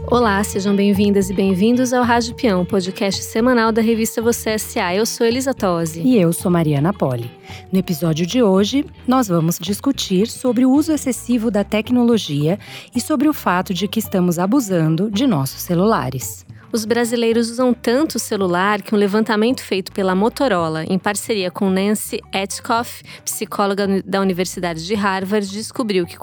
Olá, sejam bem-vindas e bem-vindos ao Rádio Peão, podcast semanal da revista Você S.A. Eu sou Elisa Tosi. E eu sou Mariana Poli. No episódio de hoje, nós vamos discutir sobre o uso excessivo da tecnologia e sobre o fato de que estamos abusando de nossos celulares. Os brasileiros usam tanto o celular que um levantamento feito pela Motorola, em parceria com Nancy Etikoff, psicóloga da Universidade de Harvard, descobriu que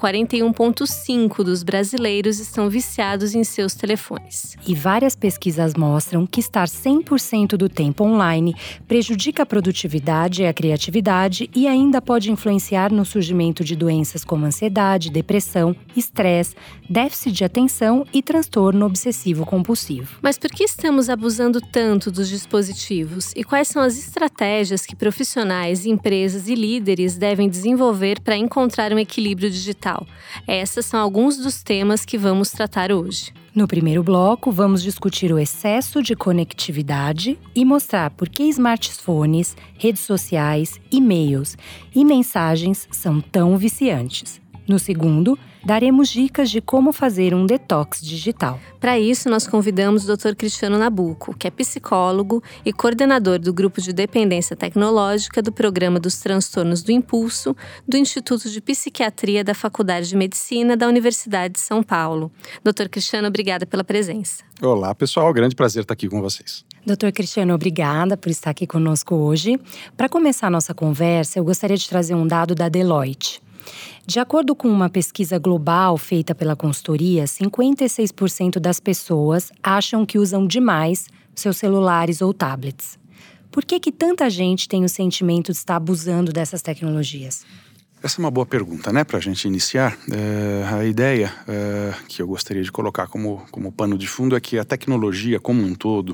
41,5% dos brasileiros estão viciados em seus telefones. E várias pesquisas mostram que estar 100% do tempo online prejudica a produtividade e a criatividade e ainda pode influenciar no surgimento de doenças como ansiedade, depressão, estresse, déficit de atenção e transtorno obsessivo-compulsivo. Mas por que estamos abusando tanto dos dispositivos? E quais são as estratégias que profissionais, empresas e líderes devem desenvolver para encontrar um equilíbrio digital? Esses são alguns dos temas que vamos tratar hoje. No primeiro bloco, vamos discutir o excesso de conectividade e mostrar por que smartphones, redes sociais, e-mails e mensagens são tão viciantes. No segundo, daremos dicas de como fazer um detox digital. Para isso, nós convidamos o Dr. Cristiano Nabuco, que é psicólogo e coordenador do Grupo de Dependência Tecnológica do Programa dos Transtornos do Impulso, do Instituto de Psiquiatria da Faculdade de Medicina da Universidade de São Paulo. Dr. Cristiano, obrigada pela presença. Olá, pessoal. Grande prazer estar aqui com vocês. Doutor Cristiano, obrigada por estar aqui conosco hoje. Para começar a nossa conversa, eu gostaria de trazer um dado da Deloitte. De acordo com uma pesquisa global feita pela consultoria, 56% das pessoas acham que usam demais seus celulares ou tablets. Por que tanta gente tem o sentimento de estar abusando dessas tecnologias? Essa é uma boa pergunta, né, para a gente iniciar. A ideia que eu gostaria de colocar como pano de fundo é que a tecnologia como um todo,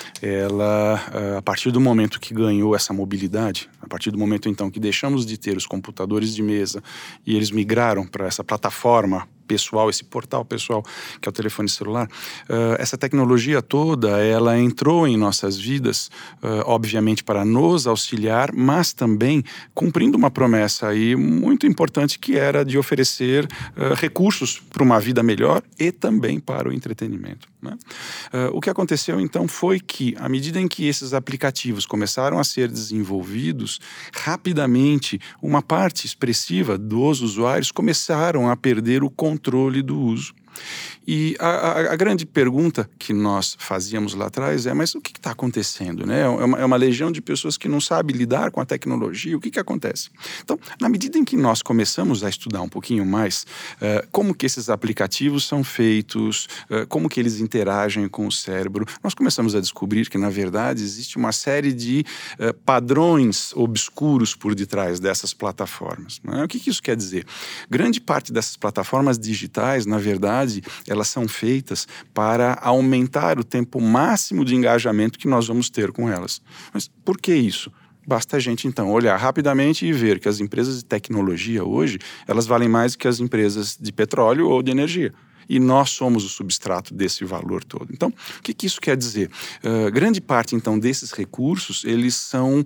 ela, a partir do momento que ganhou essa mobilidade, a partir do momento então que deixamos de ter os computadores de mesa e eles migraram para essa plataforma pessoal, esse portal pessoal que é o telefone celular, essa tecnologia toda, ela entrou em nossas vidas, obviamente para nos auxiliar, mas também cumprindo uma promessa aí muito importante que era de oferecer recursos para uma vida melhor e também para o entretenimento, né? O que aconteceu então foi que, à medida em que esses aplicativos começaram a ser desenvolvidos, rapidamente uma parte expressiva dos usuários começaram a perder o controle do uso. E a grande pergunta que nós fazíamos lá atrás é: mas o que está acontecendo, né? É uma legião de pessoas que não sabe lidar com a tecnologia. O que acontece? Então, na medida em que nós começamos a estudar um pouquinho mais como que esses aplicativos são feitos, como que eles interagem com o cérebro, nós começamos a descobrir que, na verdade, existe uma série de padrões obscuros por detrás dessas plataformas, né? O que isso quer dizer? Grande parte dessas plataformas digitais, na verdade, elas são feitas para aumentar o tempo máximo de engajamento que nós vamos ter com elas. Mas por que isso? Basta a gente, então, olhar rapidamente e ver que as empresas de tecnologia hoje, elas valem mais do que as empresas de petróleo ou de energia. E nós somos o substrato desse valor todo. Então, o que isso quer dizer? Grande parte, então, desses recursos, eles são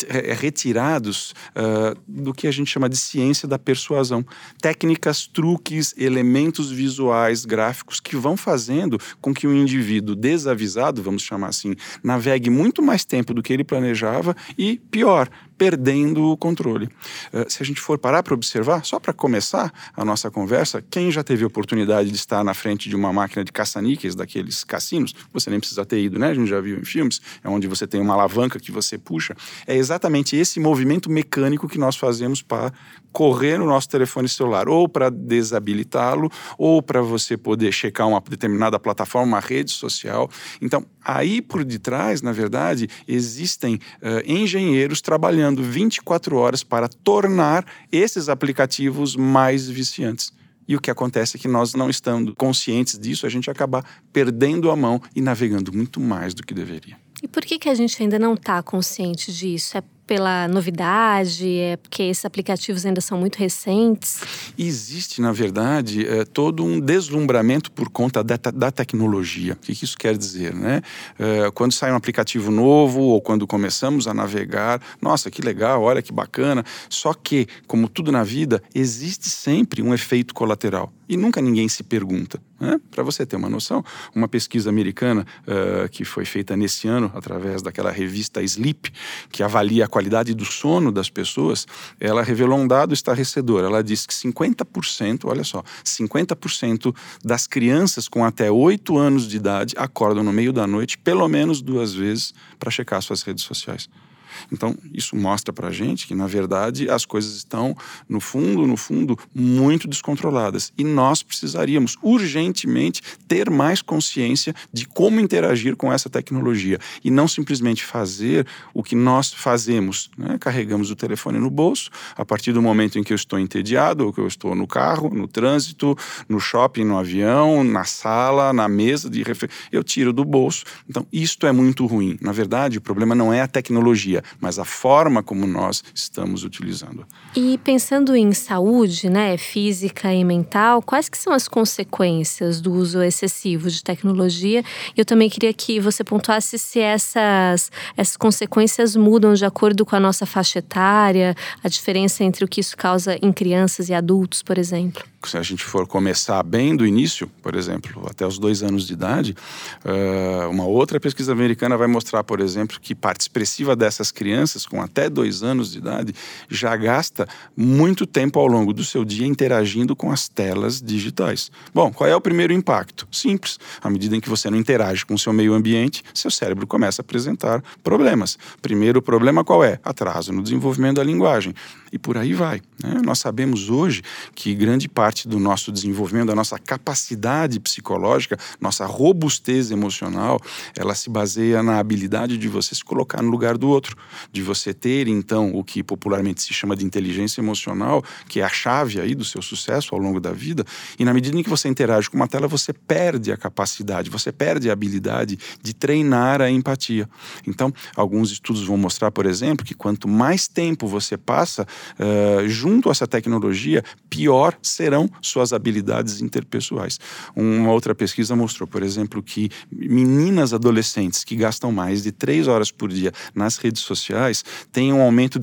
retirados do que a gente chama de ciência da persuasão. Técnicas, truques, elementos visuais, gráficos que vão fazendo com que o indivíduo desavisado, vamos chamar assim, navegue muito mais tempo do que ele planejava e, pior, perdendo o controle. Se a gente for parar para observar, só para começar a nossa conversa, quem já teve a oportunidade de estar na frente de uma máquina de caça-níqueis, daqueles cassinos, você nem precisa ter ido, né? A gente já viu em filmes, é onde você tem uma alavanca que você puxa. É exatamente esse movimento mecânico que nós fazemos para correr no nosso telefone celular, ou para desabilitá-lo, ou para você poder checar uma determinada plataforma, uma rede social. Então, aí por detrás, na verdade, existem engenheiros trabalhando 24 horas para tornar esses aplicativos mais viciantes. E o que acontece é que nós, não estando conscientes disso, a gente acaba perdendo a mão e navegando muito mais do que deveria. E por que a gente ainda não está consciente disso? É pela novidade? É porque esses aplicativos ainda são muito recentes? Existe, na verdade, todo um deslumbramento por conta da tecnologia. O que isso quer dizer, né? Quando sai um aplicativo novo ou quando começamos a navegar, nossa, que legal, olha que bacana. Só que, como tudo na vida, existe sempre um efeito colateral. E nunca ninguém se pergunta, né? Para você ter uma noção, uma pesquisa americana que foi feita nesse ano, através daquela revista Sleep, que avalia a qualidade do sono das pessoas, ela revelou um dado estarrecedor. Ela disse que 50%, olha só, 50% das crianças com até 8 anos de idade acordam no meio da noite pelo menos 2 vezes para checar suas redes sociais. Então, isso mostra pra gente que, na verdade, as coisas estão, no fundo, muito descontroladas. E nós precisaríamos, urgentemente, ter mais consciência de como interagir com essa tecnologia. E não simplesmente fazer o que nós fazemos, né? Carregamos o telefone no bolso, a partir do momento em que eu estou entediado, ou que eu estou no carro, no trânsito, no shopping, no avião, na sala, na mesa de refeição, eu tiro do bolso. Então, isto é muito ruim. Na verdade, o problema não é a tecnologia, mas a forma como nós estamos utilizando. E pensando em saúde, né, física e mental, quais que são as consequências do uso excessivo de tecnologia? Eu também queria que você pontuasse se essas consequências mudam de acordo com a nossa faixa etária, a diferença entre o que isso causa em crianças e adultos, por exemplo. Se a gente for começar bem do início, por exemplo, até os 2 anos de idade, uma outra pesquisa americana vai mostrar, por exemplo, que parte expressiva dessas crianças com até 2 anos de idade já gasta muito tempo ao longo do seu dia interagindo com as telas digitais. Bom, qual é o primeiro impacto? Simples. À medida em que você não interage com o seu meio ambiente, seu cérebro começa a apresentar problemas. Primeiro problema qual é? Atraso no desenvolvimento da linguagem. E por aí vai, né? Nós sabemos hoje que grande parte do nosso desenvolvimento, da nossa capacidade psicológica, nossa robustez emocional, ela se baseia na habilidade de você se colocar no lugar do outro, de você ter, então, o que popularmente se chama de inteligência emocional, que é a chave aí do seu sucesso ao longo da vida, e na medida em que você interage com uma tela, você perde a capacidade, você perde a habilidade de treinar a empatia. Então, alguns estudos vão mostrar, por exemplo, que quanto mais tempo você passa junto a essa tecnologia, pior serão suas habilidades interpessoais. Uma outra pesquisa mostrou, por exemplo, que meninas adolescentes que gastam mais de 3 horas por dia nas redes sociais têm um aumento de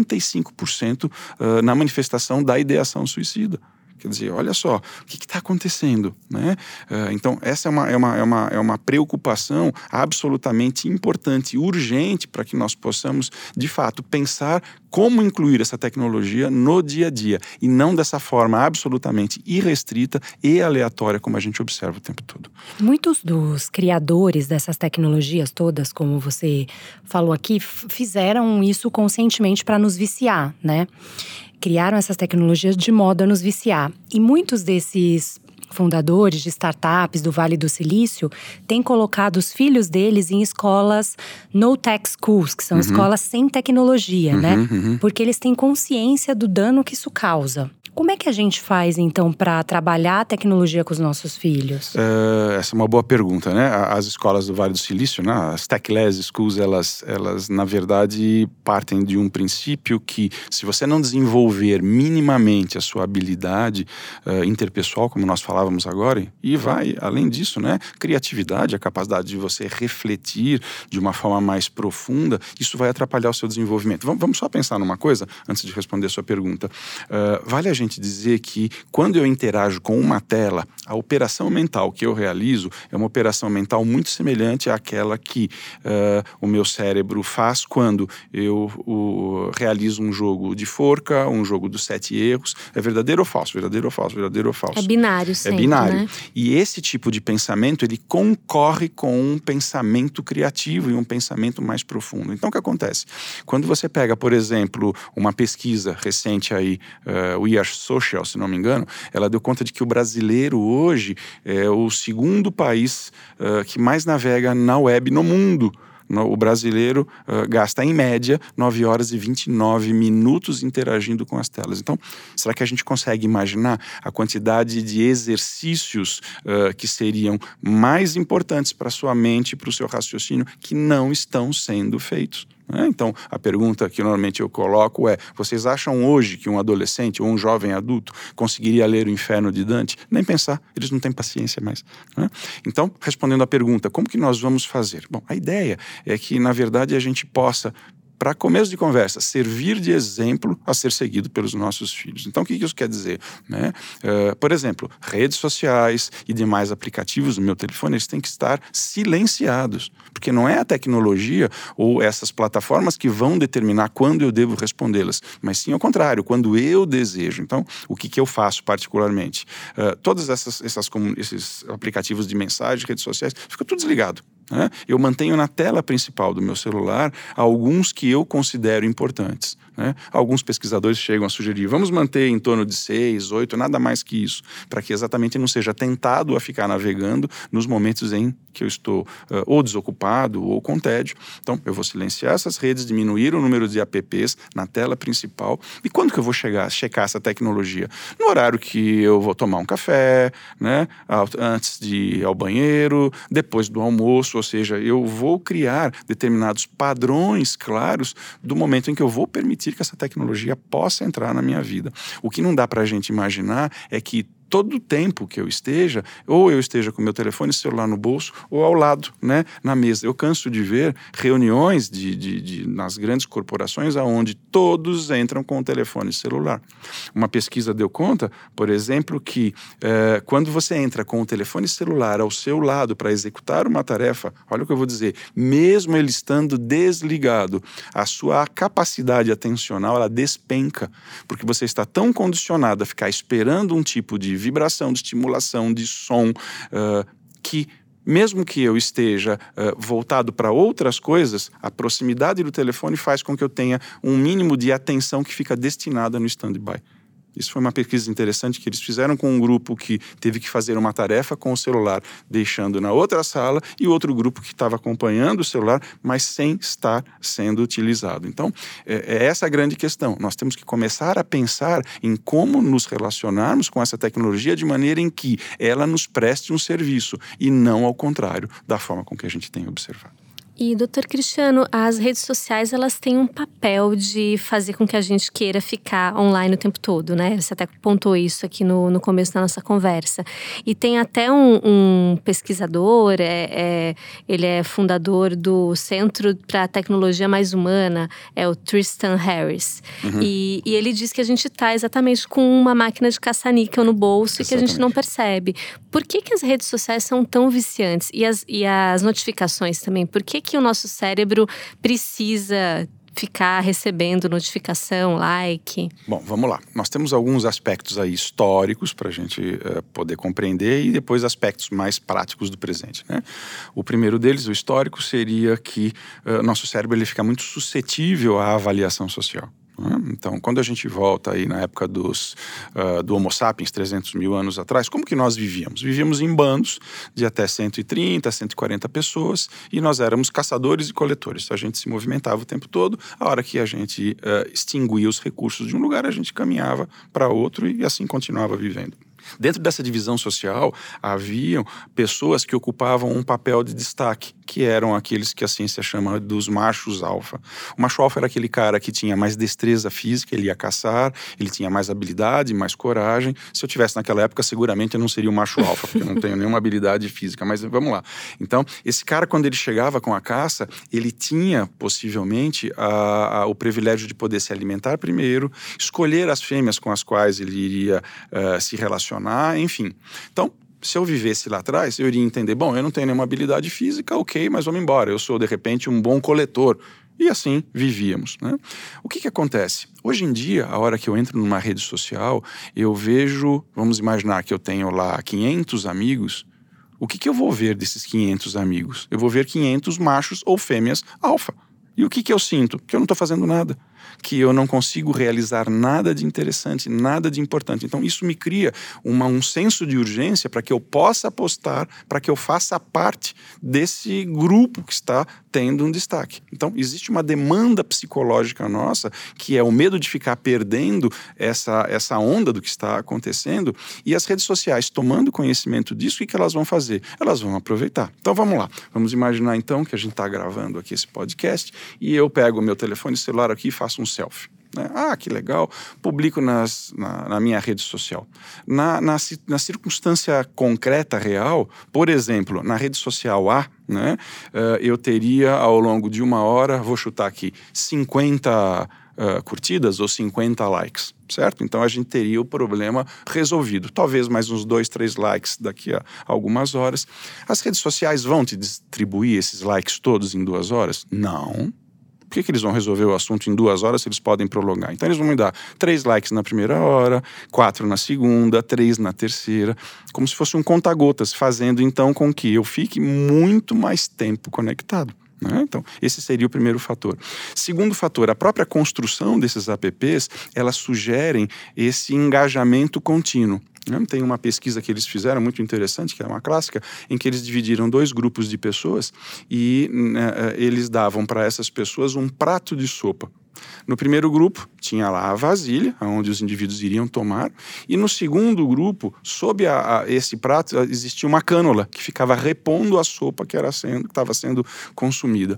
75% na manifestação da ideação suicida. Quer dizer, olha só, o que está acontecendo, né? Então, essa é uma preocupação absolutamente importante e urgente para que nós possamos, de fato, pensar como incluir essa tecnologia no dia a dia e não dessa forma absolutamente irrestrita e aleatória como a gente observa o tempo todo. Muitos dos criadores dessas tecnologias todas, como você falou aqui, fizeram isso conscientemente para nos viciar, né? Criaram essas tecnologias de modo a nos viciar. E muitos desses fundadores de startups do Vale do Silício têm colocado os filhos deles em escolas no-tech schools, que são escolas sem tecnologia, né? Porque eles têm consciência do dano que isso causa. Como é que a gente faz, então, para trabalhar a tecnologia com os nossos filhos? Essa é uma boa pergunta, né? As escolas do Vale do Silício, né? As Tech-less Schools, elas, na verdade, partem de um princípio que, se você não desenvolver minimamente a sua habilidade interpessoal, como nós falávamos agora, e vai, além disso, né? Criatividade, a capacidade de você refletir de uma forma mais profunda, isso vai atrapalhar o seu desenvolvimento. Vamos só pensar numa coisa, antes de responder a sua pergunta. Vale a gente dizer que quando eu interajo com uma tela, a operação mental que eu realizo é uma operação mental muito semelhante àquela que o meu cérebro faz quando eu realizo um jogo de forca, um jogo dos 7 erros. É verdadeiro ou falso? Verdadeiro ou falso? Verdadeiro ou falso? É binário sempre, é binário, né? E esse tipo de pensamento, ele concorre com um pensamento criativo e um pensamento mais profundo. Então, o que acontece? Quando você pega, por exemplo, uma pesquisa recente aí, We Are Social, se não me engano, ela deu conta de que o brasileiro hoje é o segundo país que mais navega na web no mundo. O brasileiro gasta, em média, 9 horas e 29 minutos interagindo com as telas. Então, será que a gente consegue imaginar a quantidade de exercícios que seriam mais importantes para a sua mente e para o seu raciocínio que não estão sendo feitos? Então, a pergunta que normalmente eu coloco é: vocês acham hoje que um adolescente ou um jovem adulto conseguiria ler o Inferno de Dante? Nem pensar, eles não têm paciência mais. Então, respondendo à pergunta, como que nós vamos fazer? Bom, a ideia é que, na verdade, a gente possa para começo de conversa, servir de exemplo a ser seguido pelos nossos filhos. Então, o que isso quer dizer? Né? Por exemplo, redes sociais e demais aplicativos do meu telefone, eles têm que estar silenciados, porque não é a tecnologia ou essas plataformas que vão determinar quando eu devo respondê-las, mas sim ao contrário, quando eu desejo. Então, o que eu faço particularmente? Todos esses aplicativos de mensagem, redes sociais, fica tudo desligado. Eu mantenho na tela principal do meu celular alguns que eu considero importantes. Alguns pesquisadores chegam a sugerir, vamos manter em torno de 6, 8, nada mais que isso, para que exatamente não seja tentado a ficar navegando nos momentos em que eu estou ou desocupado ou com tédio. Então, eu vou silenciar essas redes, diminuir o número de apps na tela principal. E quando que eu vou checar essa tecnologia? No horário que eu vou tomar um café, antes de ir ao banheiro, depois do almoço, ou seja, eu vou criar determinados padrões claros do momento em que eu vou permitir que essa tecnologia possa entrar na minha vida. O que não dá para a gente imaginar é que todo o tempo que eu esteja, ou eu esteja com meu telefone celular no bolso, ou ao lado, na mesa. Eu canso de ver reuniões nas grandes corporações onde todos entram com o telefone celular. Uma pesquisa deu conta, por exemplo, que quando você entra com o telefone celular ao seu lado para executar uma tarefa, olha o que eu vou dizer, mesmo ele estando desligado, a sua capacidade atencional, ela despenca, porque você está tão condicionado a ficar esperando um tipo de vibração, de estimulação, de som, que mesmo que eu esteja voltado para outras coisas, a proximidade do telefone faz com que eu tenha um mínimo de atenção que fica destinada no stand-by. Isso foi uma pesquisa interessante que eles fizeram com um grupo que teve que fazer uma tarefa com o celular, deixando na outra sala, e outro grupo que estava acompanhando o celular, mas sem estar sendo utilizado. Então, é essa a grande questão. Nós temos que começar a pensar em como nos relacionarmos com essa tecnologia de maneira em que ela nos preste um serviço, e não ao contrário, da forma com que a gente tem observado. E, doutor Cristiano, as redes sociais, elas têm um papel de fazer com que a gente queira ficar online o tempo todo, né? Você até pontuou isso aqui no começo da nossa conversa. E tem até um pesquisador, ele é fundador do Centro para a Tecnologia Mais Humana, é o Tristan Harris. Uhum. E ele diz que a gente está exatamente com uma máquina de caça-níquel no bolso. Exatamente. E que a gente não percebe. Por que as redes sociais são tão viciantes? E as notificações também? Por que o nosso cérebro precisa ficar recebendo notificação, like? Bom, vamos lá. Nós temos alguns aspectos aí históricos para a gente poder compreender e depois aspectos mais práticos do presente, né? O primeiro deles, o histórico, seria que nosso cérebro ele fica muito suscetível à avaliação social. Então, quando a gente volta aí na época do Homo sapiens, 300 mil anos atrás, como que nós vivíamos? Vivíamos em bandos de até 130, 140 pessoas e nós éramos caçadores e coletores. A gente se movimentava o tempo todo, a hora que a gente extinguia os recursos de um lugar, a gente caminhava para outro e assim continuava vivendo. Dentro dessa divisão social, haviam pessoas que ocupavam um papel de destaque, que eram aqueles que a ciência chama dos machos alfa. O macho alfa era aquele cara que tinha mais destreza física, ele ia caçar, ele tinha mais habilidade, mais coragem. Se eu tivesse naquela época, seguramente eu não seria um macho alfa, porque eu não tenho nenhuma habilidade física, mas vamos lá. Então, esse cara, quando ele chegava com a caça, ele tinha, possivelmente, o privilégio de poder se alimentar primeiro, escolher as fêmeas com as quais ele iria se relacionar, enfim. Então, se eu vivesse lá atrás, eu iria entender, bom, eu não tenho nenhuma habilidade física, ok, mas vamos embora, eu sou, de repente, um bom coletor. E assim vivíamos, né? O que acontece? Hoje em dia, a hora que eu entro numa rede social, eu vejo, vamos imaginar que eu tenho lá 500 amigos, o que eu vou ver desses 500 amigos? Eu vou ver 500 machos ou fêmeas alfa. E o que eu sinto? Que eu não estou fazendo nada. Que eu não consigo realizar nada de interessante, nada de importante. Então, isso me cria um senso de urgência para que eu possa apostar, para que eu faça parte desse grupo que está tendo um destaque. Então, existe uma demanda psicológica nossa, que é o medo de ficar perdendo essa onda do que está acontecendo, e as redes sociais, tomando conhecimento disso, o que elas vão fazer? Elas vão aproveitar. Então, vamos lá. Vamos imaginar, então, que a gente está gravando aqui esse podcast, e eu pego o meu telefone celular aqui e faço um selfie. Ah, que legal, publico na minha rede social. Na circunstância concreta, real, por exemplo, na rede social A, né, eu teria ao longo de 1 hora, vou chutar aqui, 50 curtidas ou 50 likes, certo? Então a gente teria o problema resolvido. Talvez mais uns 2, 3 likes daqui a algumas horas. As redes sociais vão te distribuir esses likes todos em 2 horas? Não. Por que eles vão resolver o assunto em 2 horas se eles podem prolongar? Então eles vão me dar 3 likes na primeira hora, 4 na segunda, 3 na terceira, como se fosse um conta-gotas, fazendo então com que eu fique muito mais tempo conectado. Então, esse seria o primeiro fator. Segundo fator, a própria construção desses apps, elas sugerem esse engajamento contínuo. Tem uma pesquisa que eles fizeram muito interessante, que é uma clássica, em que eles dividiram 2 grupos de pessoas e eles davam para essas pessoas um prato de sopa. No primeiro grupo, tinha lá a vasilha, onde os indivíduos iriam tomar, e no segundo grupo, sob esse prato, existia uma cânula que ficava repondo a sopa que estava sendo consumida.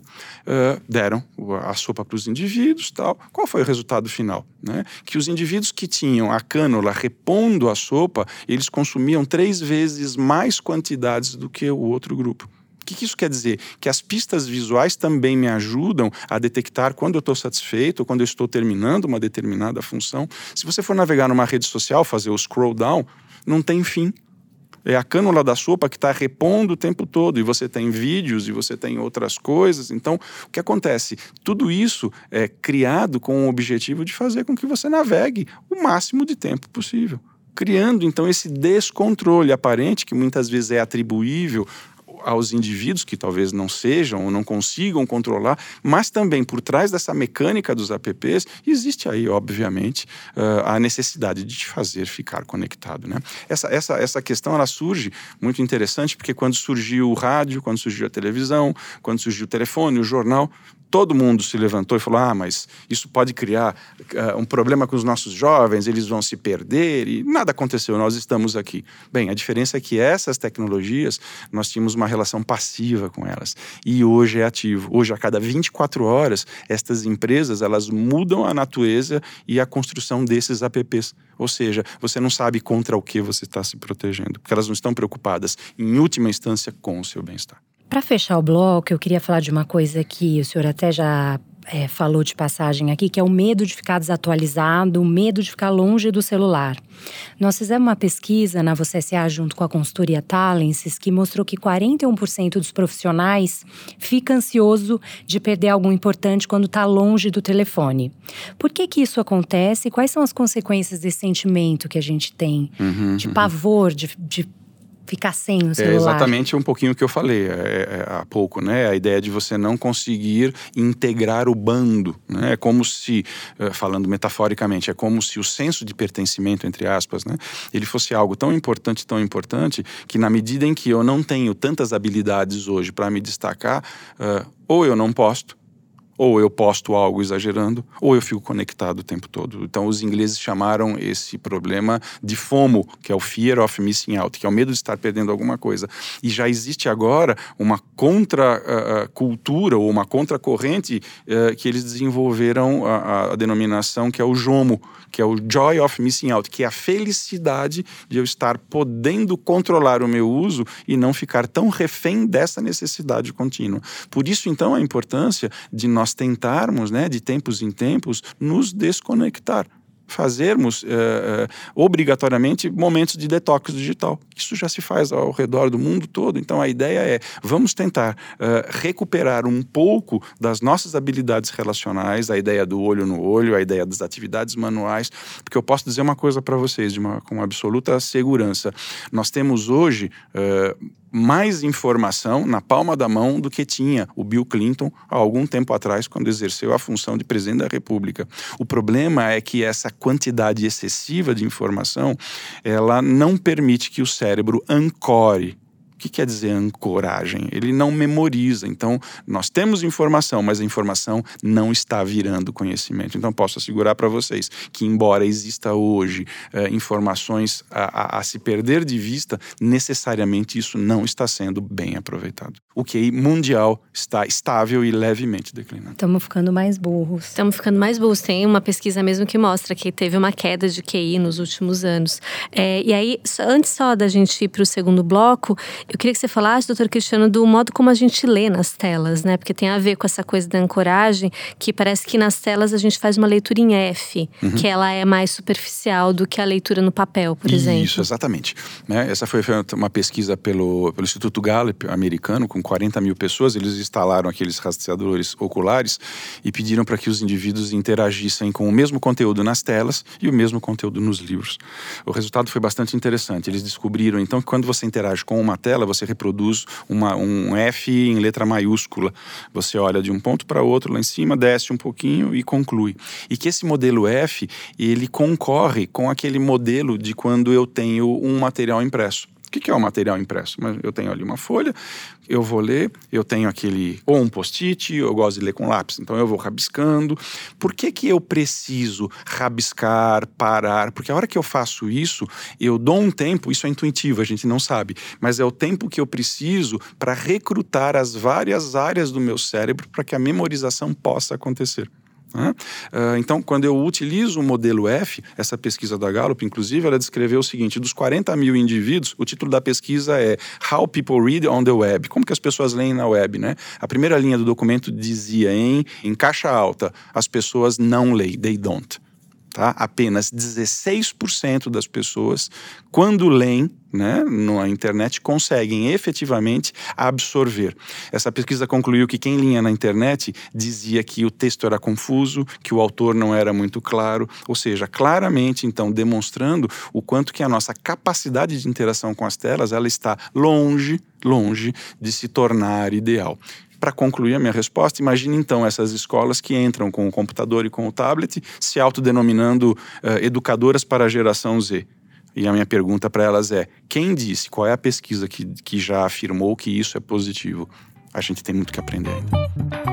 Deram a sopa para os indivíduos, tal. Qual foi o resultado final? Que os indivíduos que tinham a cânula repondo a sopa, eles consumiam 3 vezes mais quantidades do que o outro grupo. O que isso quer dizer? Que as pistas visuais também me ajudam a detectar quando eu estou satisfeito, quando eu estou terminando uma determinada função. Se você for navegar numa rede social, fazer o scroll down, não tem fim. É a cânula da sopa que está repondo o tempo todo, e você tem vídeos, e você tem outras coisas. Então, o que acontece? Tudo isso é criado com o objetivo de fazer com que você navegue o máximo de tempo possível. Criando, então, esse descontrole aparente, que muitas vezes é atribuível aos indivíduos que talvez não sejam ou não consigam controlar, mas também por trás dessa mecânica dos apps existe aí, obviamente, a necessidade de te fazer ficar conectado, né? Essa questão, ela surge muito interessante, porque quando surgiu o rádio, quando surgiu a televisão, quando surgiu o telefone, o jornal, todo mundo se levantou e falou, mas isso pode criar um problema com os nossos jovens, eles vão se perder, e nada aconteceu, nós estamos aqui. Bem, a diferença é que essas tecnologias, nós tínhamos uma relação passiva com elas, e hoje é ativo. Hoje, a cada 24 horas, estas empresas, elas mudam a natureza e a construção desses apps. Ou seja, você não sabe contra o que você está se protegendo, porque elas não estão preocupadas, em última instância, com o seu bem-estar. Para fechar o bloco, eu queria falar de uma coisa que o senhor até já falou de passagem aqui, que é o medo de ficar desatualizado, o medo de ficar longe do celular. Nós fizemos uma pesquisa na Você SA junto com a consultoria Talences, que mostrou que 41% dos profissionais fica ansioso de perder algo importante quando está longe do telefone. Por que isso acontece? Quais são as consequências desse sentimento que a gente tem de pavor, de ficar sem o celular? É exatamente um pouquinho o que eu falei há pouco, né? A ideia de você não conseguir integrar o bando, né? É como se, falando metaforicamente, é como se o senso de pertencimento, entre aspas, né? Ele fosse algo tão importante, que na medida em que eu não tenho tantas habilidades hoje para me destacar, ou eu não posto, ou eu posto algo exagerando, ou eu fico conectado o tempo todo. Então, os ingleses chamaram esse problema de FOMO, que é o Fear of Missing Out, que é o medo de estar perdendo alguma coisa. E já existe agora uma contracultura ou uma contracorrente que eles desenvolveram a denominação que é o JOMO, que é o Joy of Missing Out, que é a felicidade de eu estar podendo controlar o meu uso e não ficar tão refém dessa necessidade contínua. Por isso, então, a importância de nós tentarmos, né, de tempos em tempos, nos desconectar. Fazermos obrigatoriamente momentos de detox digital. Isso já se faz ao redor do mundo todo. Então a ideia é, vamos tentar recuperar um pouco das nossas habilidades relacionais, a ideia do olho no olho, a ideia das atividades manuais, porque eu posso dizer uma coisa para vocês com absoluta segurança. Nós temos hoje mais informação na palma da mão do que tinha o Bill Clinton há algum tempo atrás, quando exerceu a função de presidente da República. O problema é que essa quantidade excessiva de informação, ela não permite que o cérebro ancore. O que quer dizer ancoragem? Ele não memoriza. Então, nós temos informação, mas a informação não está virando conhecimento. Então, posso assegurar para vocês que, embora exista hoje informações a se perder de vista, necessariamente isso não está sendo bem aproveitado. o QI mundial está estável e levemente declinando. Estamos ficando mais burros. Tem uma pesquisa mesmo que mostra que teve uma queda de QI nos últimos anos. E aí, antes só da gente ir para o segundo bloco, eu queria que você falasse, doutor Cristiano, do modo como a gente lê nas telas, né? Porque tem a ver com essa coisa da ancoragem, que parece que nas telas a gente faz uma leitura em F, que ela é mais superficial do que a leitura no papel, por exemplo. Isso, exatamente. Essa foi uma pesquisa pelo Instituto Gallup americano, com 40 mil pessoas. Eles instalaram aqueles rastreadores oculares e pediram para que os indivíduos interagissem com o mesmo conteúdo nas telas e o mesmo conteúdo nos livros. O resultado foi bastante interessante. Eles descobriram, então, que quando você interage com uma tela, você reproduz um F em letra maiúscula. Você olha de um ponto para outro lá em cima, desce um pouquinho e conclui. E que esse modelo F, ele concorre com aquele modelo de quando eu tenho um material impresso. O que é o material impresso? Eu tenho ali uma folha, eu vou ler, eu tenho ou um post-it, eu gosto de ler com lápis, então eu vou rabiscando. Por que eu preciso rabiscar, parar? Porque a hora que eu faço isso, eu dou um tempo, isso é intuitivo, a gente não sabe, mas é o tempo que eu preciso para recrutar as várias áreas do meu cérebro para que a memorização possa acontecer. Então, quando eu utilizo o modelo F, essa pesquisa da Gallup, inclusive, ela descreveu o seguinte: dos 40 mil indivíduos, o título da pesquisa é How People Read on the Web. Como que as pessoas leem na web, né? A primeira linha do documento dizia em caixa alta: as pessoas não leem, they don't. Tá? Apenas 16% das pessoas, quando leem, né, na internet, conseguem efetivamente absorver. Essa pesquisa concluiu que quem lia na internet dizia que o texto era confuso, que o autor não era muito claro, ou seja, claramente, então, demonstrando o quanto que a nossa capacidade de interação com as telas, ela está longe de se tornar ideal. Para concluir a minha resposta, imagine então essas escolas que entram com o computador e com o tablet, se autodenominando educadoras para a geração Z. E a minha pergunta para elas é: quem disse, qual é a pesquisa que já afirmou que isso é positivo? A gente tem muito que aprender ainda.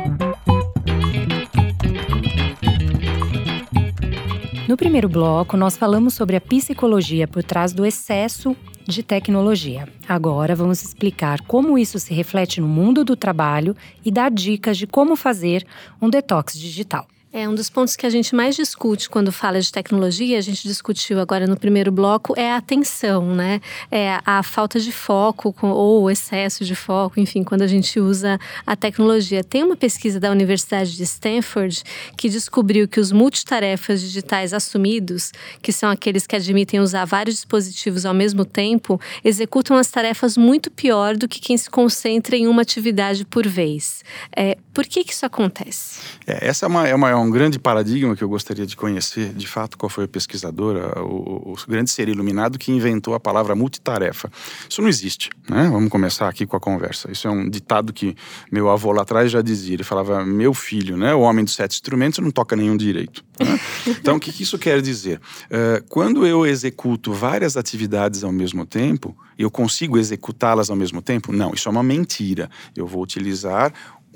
No primeiro bloco, nós falamos sobre a psicologia por trás do excesso de tecnologia. Agora vamos explicar como isso se reflete no mundo do trabalho e dar dicas de como fazer um detox digital. Um dos pontos que a gente mais discute quando fala de tecnologia, a gente discutiu agora no primeiro bloco, é a atenção, né? A falta de foco ou o excesso de foco, enfim, quando a gente usa a tecnologia. Tem uma pesquisa da Universidade de Stanford que descobriu que os multitarefas digitais assumidos, que são aqueles que admitem usar vários dispositivos ao mesmo tempo, executam as tarefas muito pior do que quem se concentra em uma atividade por vez. Por que isso acontece? Essa é um grande paradigma que eu gostaria de conhecer, de fato, qual foi a pesquisadora, o grande ser iluminado que inventou a palavra multitarefa. Isso não existe, né? Vamos começar aqui com a conversa. Isso é um ditado que meu avô lá atrás já dizia. Ele falava: meu filho, né, o homem dos 7 instrumentos, não toca nenhum direito. Né? Então, o que isso quer dizer? Quando eu executo várias atividades ao mesmo tempo, eu consigo executá-las ao mesmo tempo? Não, isso é uma mentira. Eu vou utilizar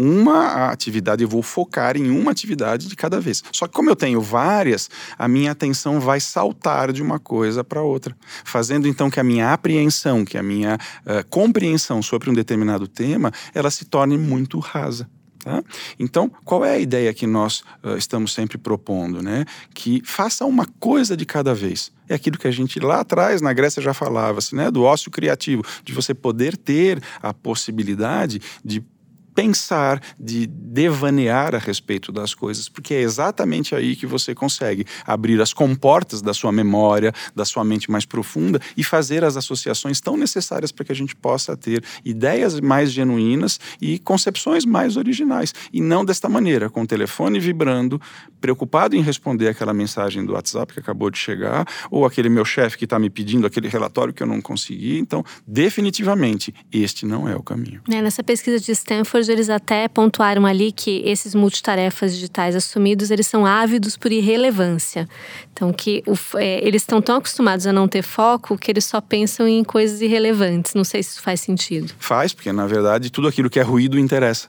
uma atividade, eu vou focar em uma atividade de cada vez. Só que como eu tenho várias, a minha atenção vai saltar de uma coisa para outra, fazendo então que a minha apreensão, que a minha compreensão sobre um determinado tema, ela se torne muito rasa. Tá? Então, qual é a ideia que nós estamos sempre propondo, né? Que faça uma coisa de cada vez. É aquilo que a gente lá atrás, na Grécia, já falava-se, né? Do ócio criativo, de você poder ter a possibilidade de pensar, de devanear a respeito das coisas, porque é exatamente aí que você consegue abrir as comportas da sua memória, da sua mente mais profunda e fazer as associações tão necessárias para que a gente possa ter ideias mais genuínas e concepções mais originais. E não desta maneira, com o telefone vibrando, preocupado em responder aquela mensagem do WhatsApp que acabou de chegar, ou aquele meu chefe que está me pedindo aquele relatório que eu não consegui. Então, definitivamente, este não é o caminho. Nessa pesquisa de Stanford, eles até pontuaram ali que esses multitarefas digitais assumidos, eles são ávidos por irrelevância. Então, que eles estão tão acostumados a não ter foco que eles só pensam em coisas irrelevantes. Não sei se isso faz sentido. Faz, porque na verdade tudo aquilo que é ruído interessa.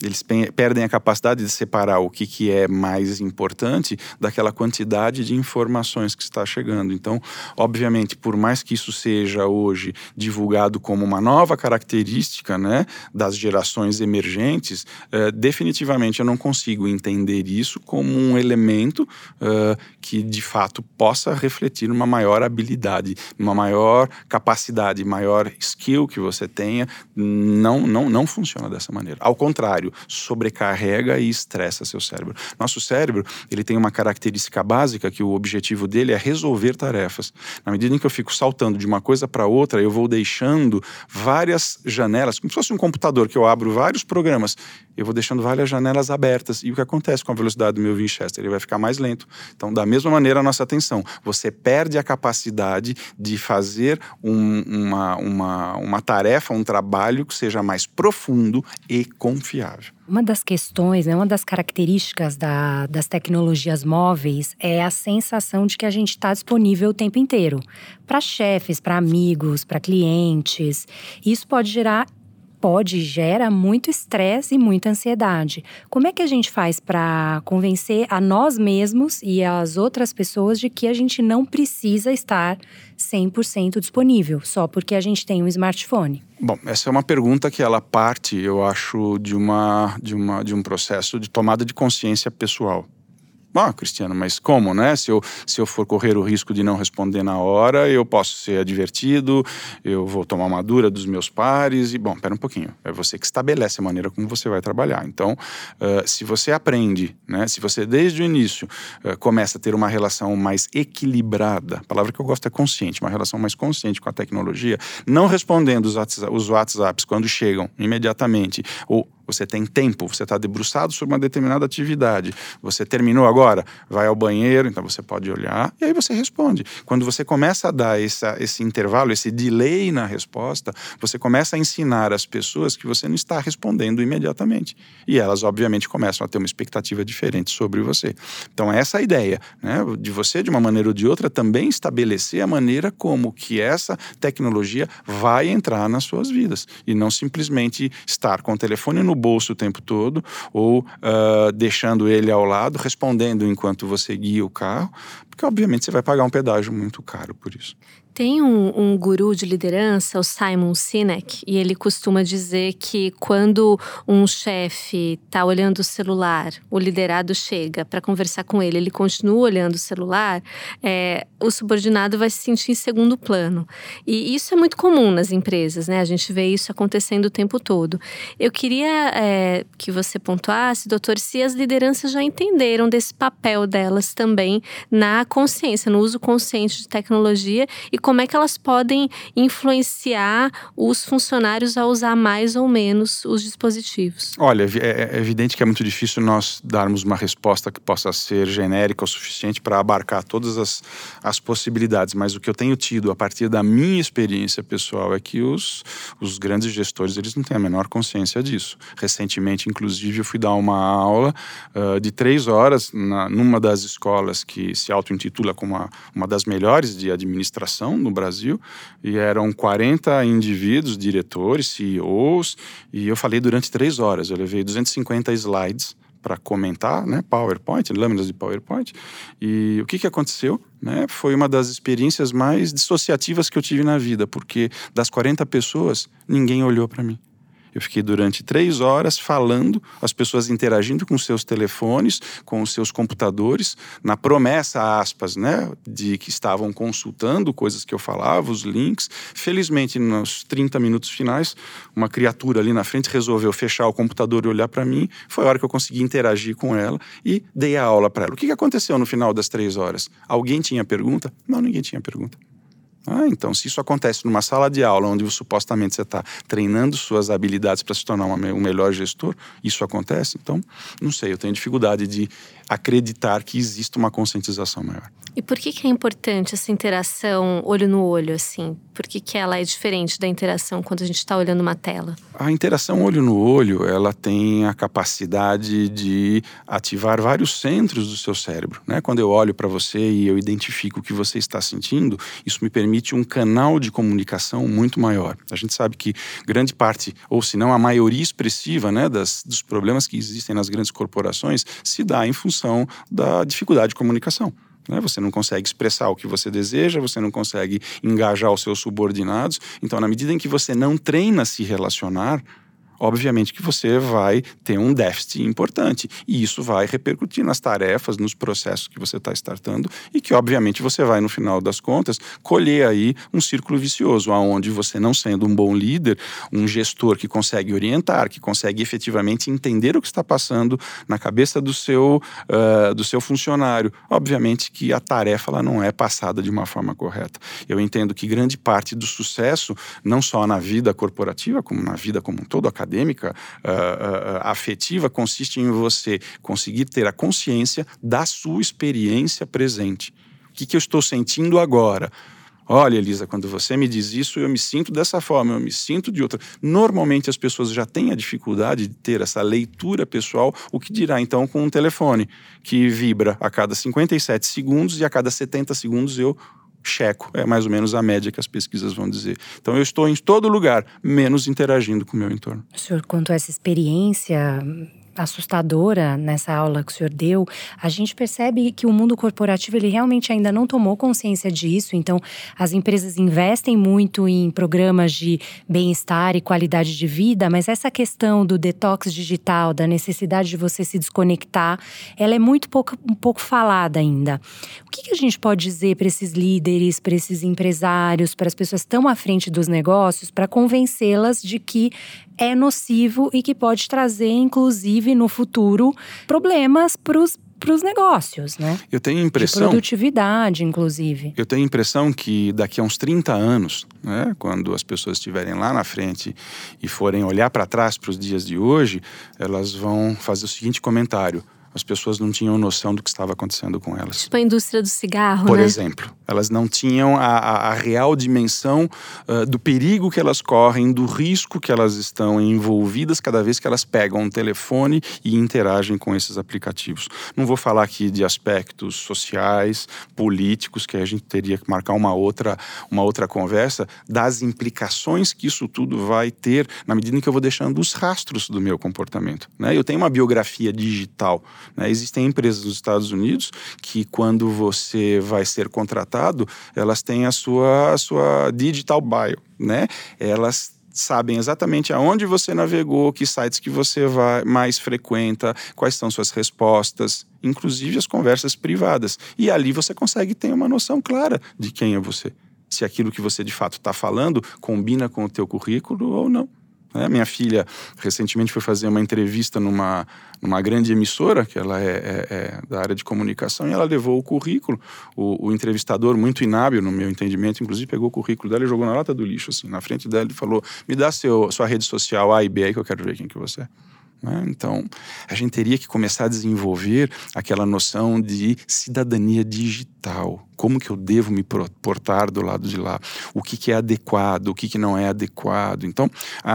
Eles perdem a capacidade de separar o que é mais importante daquela quantidade de informações que está chegando. Então, obviamente, por mais que isso seja hoje divulgado como uma nova característica, né, das gerações emergentes, definitivamente eu não consigo entender isso como um elemento que de fato possa refletir uma maior habilidade, uma maior capacidade, maior skill que você tenha. Não funciona dessa maneira. Ao contrário, sobrecarrega e estressa seu cérebro. Nosso cérebro, ele tem uma característica básica que o objetivo dele é resolver tarefas. Na medida em que eu fico saltando de uma coisa para outra, eu vou deixando várias janelas, como se fosse um computador que eu abro vários programas, eu vou deixando várias janelas abertas. E o que acontece com a velocidade do meu Winchester? Ele vai ficar mais lento. Então, da mesma maneira, a nossa atenção. Você perde a capacidade de fazer uma tarefa, um trabalho que seja mais profundo e confiável. Uma das questões, uma das características das tecnologias móveis é a sensação de que a gente está disponível o tempo inteiro. Para chefes, para amigos, para clientes. Isso gera muito estresse e muita ansiedade. Como é que a gente faz para convencer a nós mesmos e as outras pessoas de que a gente não precisa estar 100% disponível, só porque a gente tem um smartphone? Bom, essa é uma pergunta que ela parte, eu acho, de um processo de tomada de consciência pessoal. Cristiano, mas como, né? Se eu for correr o risco de não responder na hora, eu posso ser advertido, eu vou tomar uma dura dos meus pares e, pera um pouquinho, é você que estabelece a maneira como você vai trabalhar. Então, se você aprende, né? Se você desde o início começa a ter uma relação mais equilibrada, a palavra que eu gosto é consciente, uma relação mais consciente com a tecnologia, não respondendo os WhatsApps quando chegam imediatamente, ou você tem tempo, você está debruçado sobre uma determinada atividade. Você terminou agora? Vai ao banheiro, então você pode olhar e aí você responde. Quando você começa a dar esse intervalo, esse delay na resposta, você começa a ensinar as pessoas que você não está respondendo imediatamente. E elas, obviamente, começam a ter uma expectativa diferente sobre você. Então, essa é a ideia, né? De você, de uma maneira ou de outra, também estabelecer a maneira como que essa tecnologia vai entrar nas suas vidas. E não simplesmente estar com o telefone no bolso o tempo todo, ou deixando ele ao lado, respondendo enquanto você guia o carro, porque obviamente você vai pagar um pedágio muito caro por isso. Tem um guru de liderança, o Simon Sinek, e ele costuma dizer que quando um chefe está olhando o celular, o liderado chega para conversar com ele, ele continua olhando o celular, o subordinado vai se sentir em segundo plano. E isso é muito comum nas empresas, né? A gente vê isso acontecendo o tempo todo. Eu queria que você pontuasse, doutor, se as lideranças já entenderam desse papel delas também na consciência, no uso consciente de tecnologia e como é que elas podem influenciar os funcionários a usar mais ou menos os dispositivos? Olha, é evidente que é muito difícil nós darmos uma resposta que possa ser genérica o suficiente para abarcar todas as possibilidades, mas o que eu tenho tido a partir da minha experiência pessoal é que os grandes gestores, eles não têm a menor consciência disso. Recentemente, inclusive, eu fui dar uma aula de 3 horas numa das escolas que se auto-intitula como uma das melhores de administração no Brasil, e eram 40 indivíduos, diretores, CEOs, e eu falei durante 3 horas, eu levei 250 slides para comentar, né, PowerPoint, lâminas de PowerPoint, e o que aconteceu, né, foi uma das experiências mais dissociativas que eu tive na vida, porque das 40 pessoas, ninguém olhou para mim. Eu fiquei durante 3 horas falando, as pessoas interagindo com seus telefones, com os seus computadores, na promessa, aspas, né, de que estavam consultando coisas que eu falava, os links. Felizmente, nos 30 minutos finais, uma criatura ali na frente resolveu fechar o computador e olhar para mim. Foi a hora que eu consegui interagir com ela e dei a aula para ela. O que aconteceu no final das 3 horas? Alguém tinha pergunta? Não, ninguém tinha pergunta. Então, se isso acontece numa sala de aula onde supostamente você está treinando suas habilidades para se tornar um melhor gestor, isso acontece? Então, não sei, eu tenho dificuldade de acreditar que existe uma conscientização maior. E por que é importante essa interação olho no olho, assim? Por que ela é diferente da interação quando a gente está olhando uma tela? A interação olho no olho, ela tem a capacidade de ativar vários centros do seu cérebro, né? Quando eu olho para você e eu identifico o que você está sentindo, isso me permite permite um canal de comunicação muito maior. A gente sabe que grande parte, ou se não a maioria expressiva, né, dos problemas que existem nas grandes corporações se dá em função da dificuldade de comunicação. Você não consegue expressar o que você deseja, você não consegue engajar os seus subordinados. Então, na medida em que você não treina a se relacionar, obviamente que você vai ter um déficit importante. E isso vai repercutir nas tarefas, nos processos que você está startando e que, obviamente, você vai, no final das contas, colher aí um círculo vicioso, onde você, não sendo um bom líder, um gestor que consegue orientar, que consegue efetivamente entender o que está passando na cabeça do seu funcionário, obviamente que a tarefa ela não é passada de uma forma correta. Eu entendo que grande parte do sucesso, não só na vida corporativa, como na vida como um todo, acadêmica, afetiva, consiste em você conseguir ter a consciência da sua experiência presente. O que eu estou sentindo agora? Olha, Elisa, quando você me diz isso, eu me sinto dessa forma, eu me sinto de outra. Normalmente as pessoas já têm a dificuldade de ter essa leitura pessoal, o que dirá então com um telefone que vibra a cada 57 segundos e a cada 70 segundos eu checo. É mais ou menos a média que as pesquisas vão dizer. Então eu estou em todo lugar, menos interagindo com o meu entorno. O senhor contou essa experiência assustadora nessa aula que o senhor deu. A gente percebe que o mundo corporativo ele realmente ainda não tomou consciência disso. Então as empresas investem muito em programas de bem-estar e qualidade de vida, mas essa questão do detox digital, da necessidade de você se desconectar, ela é um pouco falada ainda. O que a gente pode dizer para esses líderes, para esses empresários, para as pessoas que estão à frente dos negócios, para convencê-las de que é nocivo e que pode trazer, inclusive, no futuro, problemas para os negócios, né? Eu tenho a impressão… De produtividade, inclusive. Eu tenho a impressão que daqui a uns 30 anos, né, quando as pessoas estiverem lá na frente e forem olhar para trás para os dias de hoje, elas vão fazer o seguinte comentário: as pessoas não tinham noção do que estava acontecendo com elas. Tipo a indústria do cigarro, Por né? exemplo, elas não tinham a real dimensão do perigo que elas correm, do risco que elas estão envolvidas cada vez que elas pegam um telefone e interagem com esses aplicativos. Não vou falar aqui de aspectos sociais, políticos, que a gente teria que marcar uma outra conversa, das implicações que isso tudo vai ter na medida em que eu vou deixando os rastros do meu comportamento, né? Eu tenho uma biografia digital. Existem empresas nos Estados Unidos que, quando você vai ser contratado, elas têm a sua digital bio, né? Elas sabem exatamente aonde você navegou, que sites que você mais frequenta, quais são suas respostas, inclusive as conversas privadas. E ali você consegue ter uma noção clara de quem é você. Se aquilo que você de fato está falando combina com o teu currículo ou não. Minha filha recentemente foi fazer uma entrevista numa grande emissora, que ela é da área de comunicação, e ela levou o currículo. O entrevistador, muito inábil, no meu entendimento, inclusive pegou o currículo dela e jogou na lata do lixo, assim, na frente dela, e falou: me dá sua rede social A e B aí que eu quero ver quem que você é. Então, a gente teria que começar a desenvolver aquela noção de cidadania digital. Como que eu devo me portar do lado de lá? O que é adequado, o que não é adequado? Então,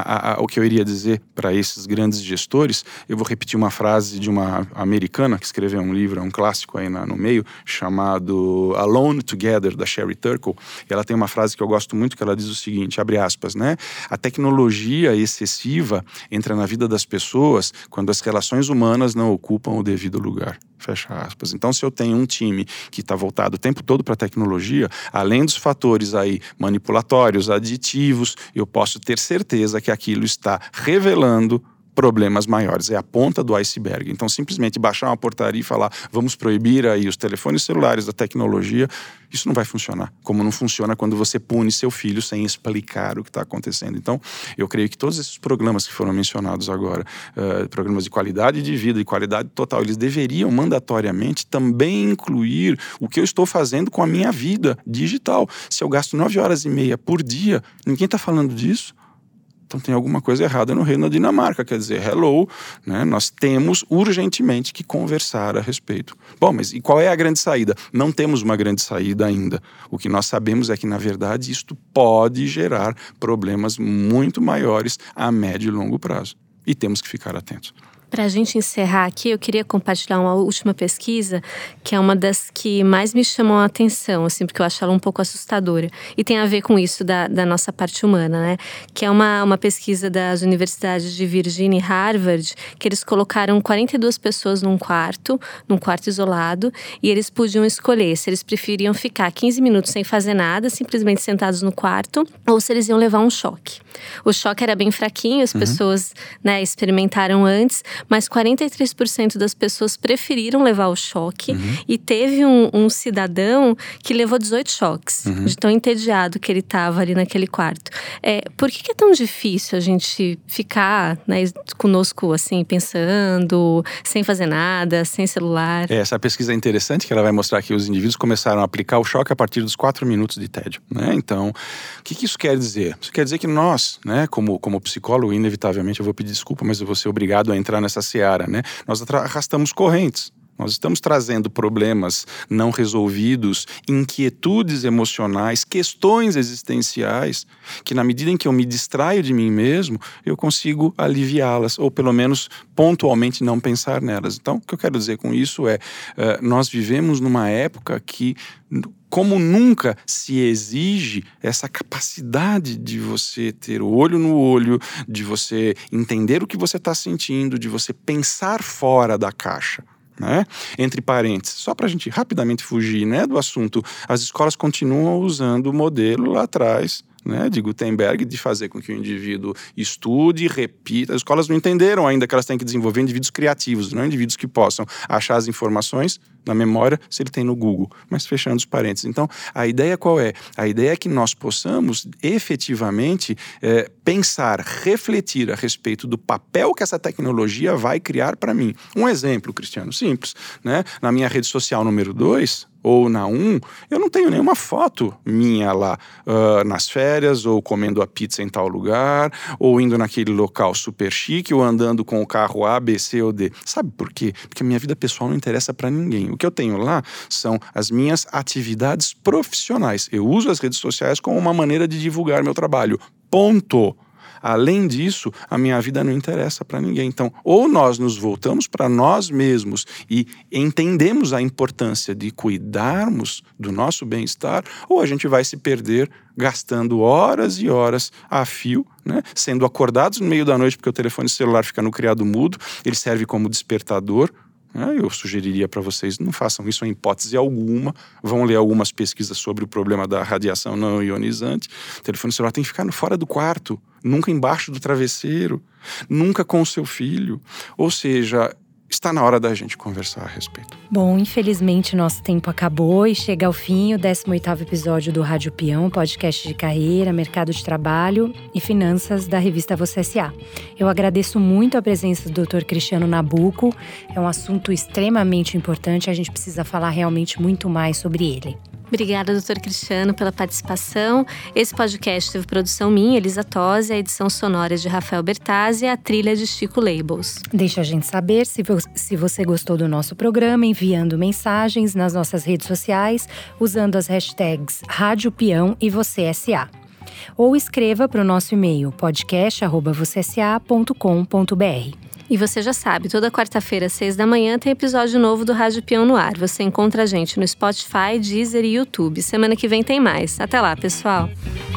o que eu iria dizer para esses grandes gestores, eu vou repetir uma frase de uma americana que escreveu um livro, um clássico aí no meio, chamado Alone Together, da Sherry Turkle. E ela tem uma frase que eu gosto muito, que ela diz o seguinte, abre aspas, né? A tecnologia excessiva entra na vida das pessoas quando as relações humanas não ocupam o devido lugar. Fecha aspas. Então, se eu tenho um time que está voltado o tempo todo para a tecnologia, além dos fatores aí manipulatórios, aditivos, eu posso ter certeza que aquilo está revelando problemas maiores. É a ponta do iceberg. Então, simplesmente baixar uma portaria e falar vamos proibir aí os telefones celulares da tecnologia, isso não vai funcionar. Como não funciona quando você pune seu filho sem explicar o que está acontecendo. Então, eu creio que todos esses programas que foram mencionados agora, programas de qualidade de vida e qualidade total, eles deveriam mandatoriamente também incluir o que eu estou fazendo com a minha vida digital. Se eu gasto 9 horas e meia por dia, ninguém está falando disso. Então tem alguma coisa errada no reino da Dinamarca, quer dizer, hello, né? Nós temos urgentemente que conversar a respeito. Bom, mas e qual é a grande saída? Não temos uma grande saída ainda. O que nós sabemos é que, na verdade, isto pode gerar problemas muito maiores a médio e longo prazo. E temos que ficar atentos. Para a gente encerrar aqui, eu queria compartilhar uma última pesquisa, que é uma das que mais me chamam a atenção, assim, porque eu acho ela um pouco assustadora. E tem a ver com isso da nossa parte humana, né? Que é uma pesquisa das universidades de Virgínia e Harvard, que eles colocaram 42 pessoas num quarto isolado, e eles podiam escolher se eles preferiam ficar 15 minutos sem fazer nada, simplesmente sentados no quarto, ou se eles iam levar um choque. O choque era bem fraquinho, as pessoas, né, experimentaram antes, mas 43% das pessoas preferiram levar o choque. E teve um cidadão que levou 18 choques, de tão entediado que ele estava ali naquele quarto. Por que é tão difícil a gente ficar, né, conosco assim, pensando, sem fazer nada, sem celular? Essa pesquisa é interessante, que ela vai mostrar que os indivíduos começaram a aplicar o choque a partir dos 4 minutos de tédio, né? Então, o que isso quer dizer? Isso quer dizer que nós, né, como psicólogo, inevitavelmente eu vou pedir desculpa, mas eu vou ser obrigado a entrar nessa seara, né? Nós arrastamos correntes. Nós estamos trazendo problemas não resolvidos, inquietudes emocionais, questões existenciais, que na medida em que eu me distraio de mim mesmo, eu consigo aliviá-las, ou pelo menos pontualmente não pensar nelas. Então, o que eu quero dizer com isso nós vivemos numa época que, como nunca, se exige essa capacidade de você ter o olho no olho, de você entender o que você está sentindo, de você pensar fora da caixa. Né? Entre parênteses, só para a gente rapidamente fugir, né, do assunto, as escolas continuam usando o modelo lá atrás, né, de Gutenberg, de fazer com que o indivíduo estude, repita. As escolas não entenderam ainda que elas têm que desenvolver indivíduos criativos, não indivíduos que possam achar as informações na memória se ele tem no Google. Mas fechando os parênteses. Então, a ideia qual é? A ideia é que nós possamos efetivamente pensar, refletir a respeito do papel que essa tecnologia vai criar para mim. Um exemplo, Cristiano, simples, né? Na minha rede social número 2, ou na 1, eu não tenho nenhuma foto minha lá nas férias, ou comendo a pizza em tal lugar, ou indo naquele local super chique, ou andando com o carro A, B, C ou D. Sabe por quê? Porque a minha vida pessoal não interessa para ninguém. O que eu tenho lá são as minhas atividades profissionais. Eu uso as redes sociais como uma maneira de divulgar meu trabalho. Ponto. Além disso, a minha vida não interessa para ninguém. Então, ou nós nos voltamos para nós mesmos e entendemos a importância de cuidarmos do nosso bem-estar, ou a gente vai se perder gastando horas e horas a fio, né? Sendo acordados no meio da noite porque o telefone celular fica no criado mudo, ele serve como despertador. Eu sugeriria para vocês, não façam isso em hipótese alguma, vão ler algumas pesquisas sobre o problema da radiação não ionizante. O telefone celular tem que ficar fora do quarto, nunca embaixo do travesseiro, nunca com o seu filho. Ou seja, está na hora da gente conversar a respeito. Bom, infelizmente nosso tempo acabou e chega ao fim o 18º episódio do Rádio Peão, podcast de carreira, mercado de trabalho e finanças da revista Você S.A. Eu agradeço muito a presença do Dr. Cristiano Nabuco. É um assunto extremamente importante, a gente precisa falar realmente muito mais sobre ele. Obrigada, doutor Cristiano, pela participação. Esse podcast teve produção minha, Elisa Tosi, a edição sonora de Rafael Bertazzi e a trilha de Chico Labels. Deixa a gente saber se você gostou do nosso programa, enviando mensagens nas nossas redes sociais, usando as hashtags Rádio Peão e Você S.A. Ou escreva para o nosso e-mail podcast@vocesa.com.br. E você já sabe, toda quarta-feira às 6 da manhã tem episódio novo do Rádio Peão no ar. Você encontra a gente no Spotify, Deezer e YouTube. Semana que vem tem mais. Até lá, pessoal!